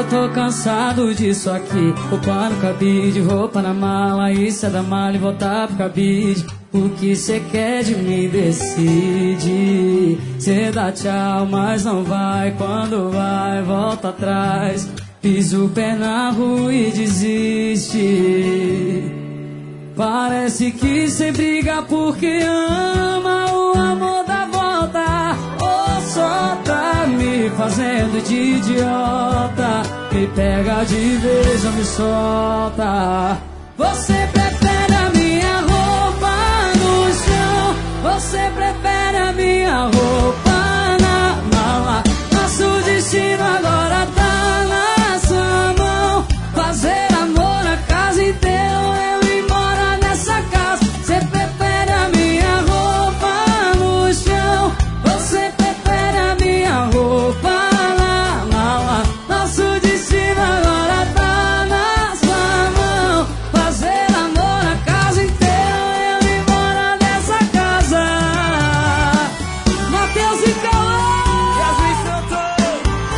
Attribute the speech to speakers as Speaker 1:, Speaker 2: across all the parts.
Speaker 1: Eu tô cansado disso aqui. Roupa no cabide, roupa na mala. Isso é da mala e voltar pro cabide. O que cê quer de mim decide. Cê dá tchau, mas não vai. Quando vai, volta atrás. Pisa o pé na rua e desiste. Parece que cê briga porque ama. O amor dá volta. Ou só tá me fazendo de idiota. Me pega de vez ou me solta. Você prefere a minha roupa no chão. Você prefere a minha roupa na mala. Nosso destino agora tá na sua mão. Fazer amor a casa inteira ou eu ir embora nessa casa. Você prefere a minha roupa no chão. Você prefere a minha roupa na mala. Nosso destino agora tá na sua mão. Fazer amor a casa inteira ou eu ir embora nessa casa. Matheus e Cauã,
Speaker 2: Yasmin Santos.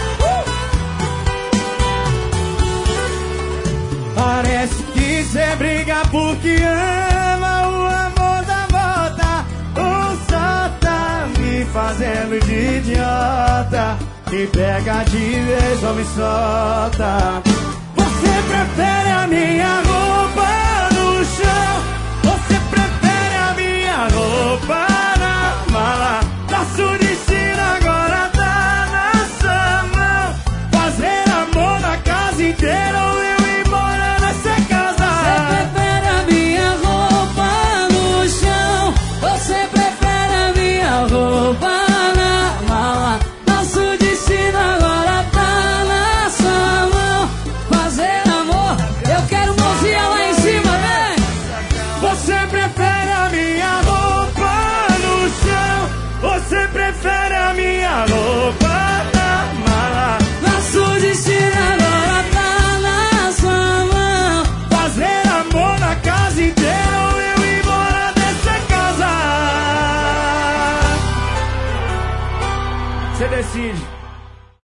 Speaker 2: Parece que cê briga porque ama. O amor da volta. Ou só tá me fazendo de idiota. Me pega de vez ou me solta. Você prefere a minha roupa no chão. Você prefere a minha roupa na mala. Nosso destino agora tá na sua mão. Fazer amor na casa inteira ou eu ir embora nessa casa.
Speaker 1: você prefere a minha roupa no chão. Você prefere a minha roupa na mala. Nosso destino agora tá na sua mão. Fazer amor, eu quero mãozinha lá em cima, vem!
Speaker 2: Você prefere a minha roupa no chão. Você prefere a minha roupa na mala.
Speaker 1: Nosso destino agora tá na sua mão.
Speaker 2: Fazer amor na casa inteira ou eu ir embora dessa casa. Você decide.